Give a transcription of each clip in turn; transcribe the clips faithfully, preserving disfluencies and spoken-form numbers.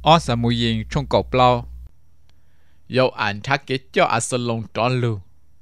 ó sa mùi yên trong cột lâu dầu ảnh thác kế cho à sơ lông tròn lưu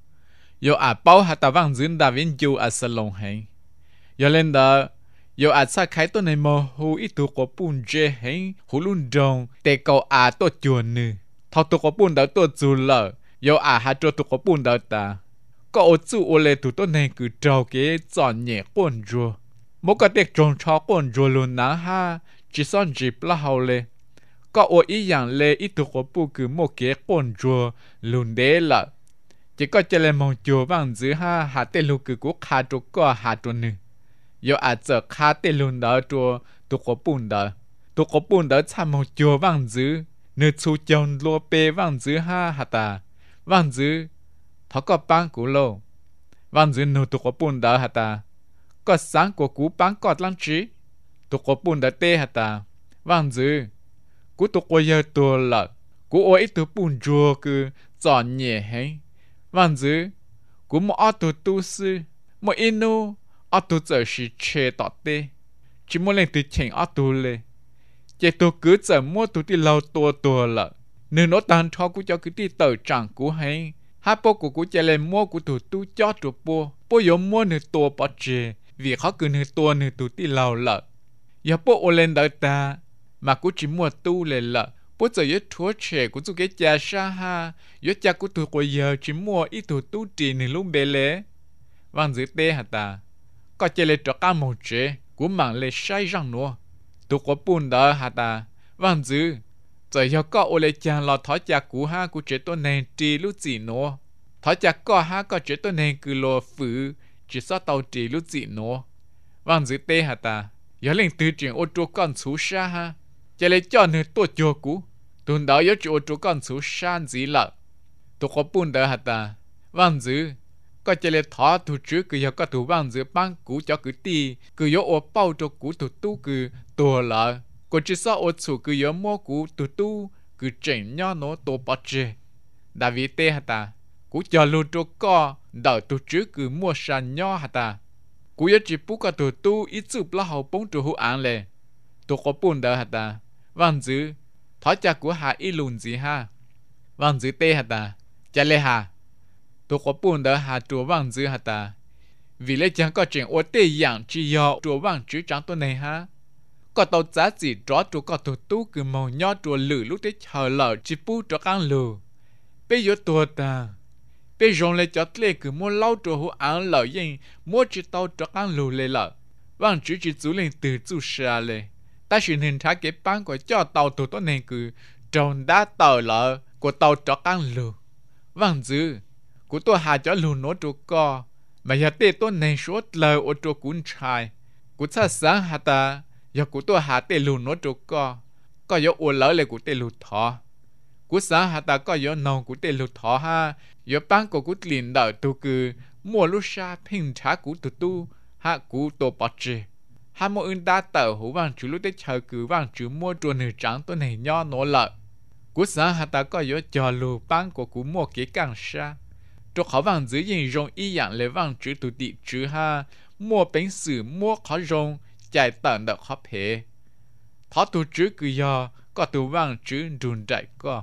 dầu à bao hạt ta vang dương đà viên dù à sơ lông hẹn dầu lên đó dầu à sa khai tôi này mò hù ít tu có bùn dê hẹn hù luôn rồng tê cầu à tôi chuồn nư thọ tu có bùn đó tôi dù lợ dầu à hạt cho tu có bùn đó ta có ô chú ô lê tu tôi này cứ trâu kế chọn nhẹ con rùa mỗi cái tết trồng cho con rùa luôn ná ha chỉ son dịp là hậu lê có ô ý dạng lê ít tu có bùn cứ một kế con rùa luôn đế lợ chỉ có cho lên mong chùa vang dưới ha hạt tê lu cứ cố khá trục có hạt trục nư yo à giờ khá tê luôn đó chùa tu có bùn đó tu có bùn đó chăm mong chùa vang dưới nơi chú chồng lô bê vang dưới ha hạt ta vang dưới thọ có bán cũ lô vang dưới nô tu có bùn đó hạt ta có sáng của cũ bán cọt lăng trí tu có bùn đó tê hạt ta vang dưới cũ tu có giờ tua lợ cũ ôi ít tu bùn chùa cứ chọn nhẹ hay vang dưới cú một ở tu tu sư một inu ở tu giờ是切到的chỉ muốn lên từ chỉnh ở tu lên chỉ tu cứ giờ mua tu đi lâu tua tua lợ nếu nó tan cho cú cho cứ đi tờ chẳng cú hay hai bộ của cú chỉ lên mua cú tu tu cho tu bộ bộ yếu mua nửa tua bỏ chê vì họ cứ nửa tua nửa tu đi lâu lợ giờ bộ lên đợi ta mà cú chỉ mua tu lên lợ bố giờ yếu thua trẻ của tụi cái cha sa ha yếu cha của tụi bây giờ chỉ mua ít tụi tu trì nên lúc bể lẽ vang dưới tê hả ta có chơi lên trò cá màu trẻ của mạng lên say răng nữa tụi có bùn đó hả ta vang dưới giờ yếu có ô lê cha lo thỏ cha của ha của trẻ tôi này trì lúc gì nữa thỏ cha có ha có trẻ tôi này cứ lo phử chỉ sao tàu trì lúc gì nữa vang dưới tê hả ta yếu lên từ chuyện ô tô con chú sa ha chỉ lấy cho nên tôi cho cú tuần đó yếu chỗ chỗ con số san gì lợ tôi có bún đỡ hạt ta vang dữ có chỉ lấy thọ thủ trước cứ yếu có thủ vang dữ băng cú cho cứ ti cứ yếu ô bao cho cú thủ tu cứ tua lợ còn chỉ sao ô chủ cứ yếu mua cú thủ tu cứ chỉnh nhau nó tổ bát chê đại vì tê hạt ta cú cho luôn cho co đỡ thủ trước cứ mua san nhau hạt ta cú yếu chỉ bút cái thủ tu ít chụp là hậu bông cho hữu án lệ tôi có bún đỡ hạt ta vang dữ thọ cha của hà y lùn gì ha vang dữ tê hả ta cha lê hà tôi có bún đỡ hà chùa vang dữ hả ta vì lẽ chẳng có chuyện ô tê dạng chỉ do chùa vang chữ trắng tôi này ha có tàu giá gì rõ chùa có tổ tu cứ màu nho chùa lử lúc đấy chờ lỡ chỉ bu cho căn lử bây giờ tua ta bây giờ lấy cho lê cứ mua lâu chùa hữu án lỡ yên mua chỉ tàu cho căn lử lê lỡ vang chữ chỉ chú lên từ chú xa lê ta xin hình thái cái bán của cho tàu tụi tôi này cứ tròn đá tờ lợ của tàu cho căn lừa vang dữ của tôi hà cho lừa nó chỗ co mà giờ tê tôi này số lời ở chỗ cuốn trai của cha sáng hà ta giờ của tôi hà tê lừa nó chỗ co có giờ ở lỡ lại của tê lừa thọ của sáng hà ta có giờ nòng của tê lừa thọ ha giờ bán của của liền đợi tôi cứ mua lúc xa hình thái của tụi tu ha của tôi bắt chê hai mô ưng đa tờ hữu vang chú lúc đấy chờ cứ vang chú mua chùa nửa trắng tôi này nho nổ lợi cú sáng hà ta có yếu trò lù bán của cú mua kế càng xa cho khó vang dưới nhìn rong y dạng lấy vang chú tụ tị chú ha mua bánh sử mua khó rong chạy tận đợt khó phê thó tụ chú cứ do có tụ vang chú rùn chạy có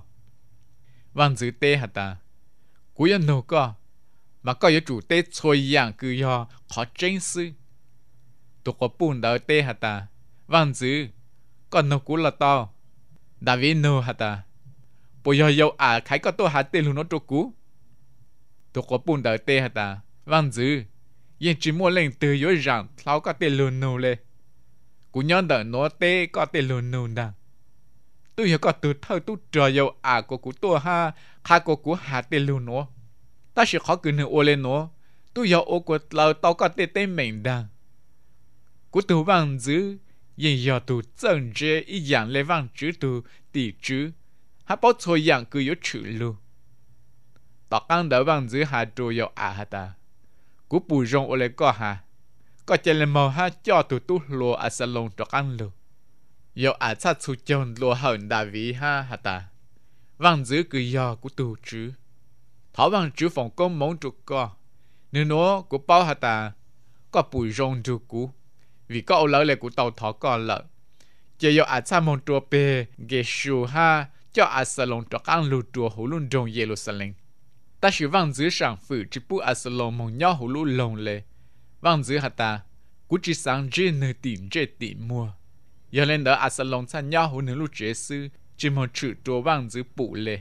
vang dưới tê hà ta cú yếu nổ có mà có yếu chủ tê xôi dạng cứ do khó tranh sư tôi có bún đỡ tê hả ta vang dữ còn nó cú là to đại vì nó hả ta bây giờ yêu à khai có tôi hả tê luôn nó cho cú tôi có bún đỡ tê hả ta vang dữ yên chỉ mua lên từ dưới rằng tháo có tê luôn nó lên cú nhớ đỡ nó tê có tê luôn nó đằng tôi hiểu có từ thơ tôi chờ yêu à của cú tôi ha khai của cú hả tê luôn nó ta sẽ khó cứ nữa ô lên nó tôi hiểu ô của lâu tao có tê tê mình đằng cú tu vang dữ yên giờ tu chân chế ý dạng lấy vang chữ tu tỷ chữ hắn bảo thôi dạng cứ yếu chữ luôn tao căng đỡ vang dữ hà trù yếu à hà ta cú bù rong ô lê có hà có chơi lên màu ha cho tu tu lùa à salon cho căng luôn yếu à sát su chôn lùa hận đại vị ha hà ta vang dữ cứ yếu cú tu chữ thảo vang chữ phòng công mong trụ co nếu nó cú bao hà ta có bù rong trụ cú vì có ô lỡ lệ của tàu thọ còn lợ chỉ yêu à cha mong tua bề ghé shu ha cho Absalom cho các lưu tua hữu luôn trong Jerusalem ta sử vang dưới sản phụ chỉ bu Absalom mong nhau hữu luôn lồng lệ vang dưới hạt ta cú chỉ sáng trên nơi tìm trên tìm mua giờ lên đó Absalom cha nhau hữu nơi lúc chế sư chỉ mong chữ tua vang dưới bụ lệ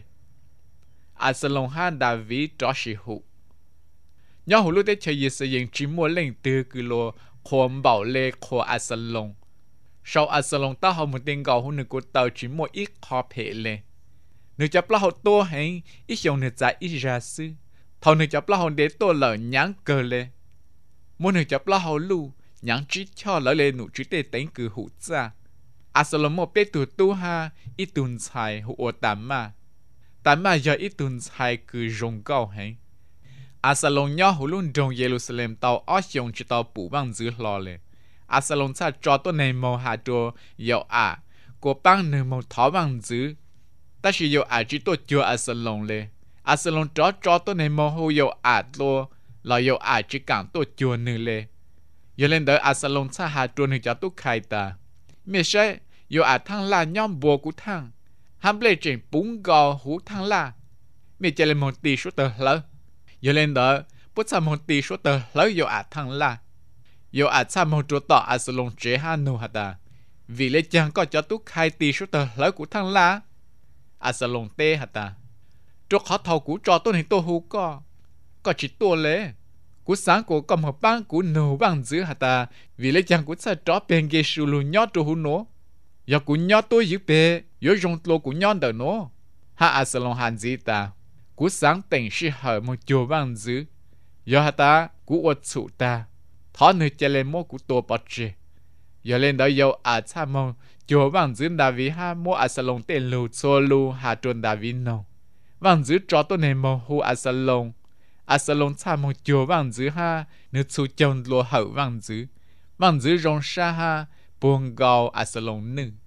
Absalom ha David cho sĩ hữu nhau hữu lúc để chơi sự kiện chỉ mua lên từ cứ lo khom bảo lệ của Absalom sau Absalom ta họ một tiếng gào hữu nơi của tàu chỉ mua ít khó phê lệ nếu chấp là họ tô hay ít dòng nếu giải ít ra sư thầu nếu chấp là họ để tô lỡ nhãn cờ lệ muốn nếu chấp là họ lưu nhãn trí cho lỡ lệ nụ trí tê tính cử hữu ra Absalom một bế tù tu ha ít tuần xài hữu ổ tạm mà tạm mà giờ ít tuần xài cử rồng cao hay Absalom nhỏ hữu luôn trong Jerusalem tàu ở dòng chỉ tàu bù bằng dưới lò lệ Absalom cha cho tôi này màu hạ trô dạo à của băng nửa màu thó bằng dưới ta chỉ dạo à chỉ tôi chưa Absalom lệ Absalom cho cho tôi này màu hữu dạo à tôi là dạo à chỉ càng tôi chưa nửa lệ giờ lên đợi Absalom cha hạ trô nửa cho tôi khai ta mẹ sẽ dạo à thằng là nhóm bùa của thằng ham lệ trên bún gò hú thằng là mẹ chạy lên một tỷ số tờ lỡ giờ lên đợi bút xa một tỷ số tờ lỡ dạo à thằng là dạo à cha một chỗ tỏ Absalom chế hà nô hả ta vì lẽ chẳng có cho tôi khai tỷ số tờ lỡ của thằng là Absalom tê hả ta chỗ khó thầu của cho tôi hình tôi hú có có chỉ tôi lẽ của sáng của cầm hợp bang của nô bằng dưới hả ta vì lẽ chẳng của cha chó bên ghê sưu lù nhó chỗ hú nô giờ của nhó tôi giữ bề giờ rong lô của nhó đỡ nô ha Absalom hàn gì ta của sáng tỉnh sĩ hở một chỗ bằng dưới giờ hả ta của ột sụ ta thọ nơi chạy lên mô của tôi bật chế giờ lên đó dâu à cha mong chỗ bằng dưới David ha mô Absalom tên lưu xô lưu hà trôn David nông bằng dưới cho tôi này mô hù Absalom Absalom cha mong chỗ bằng dưới ha nếu chú chồng lô hậu bằng dưới bằng dưới rong xa ha buông gào Absalom nữ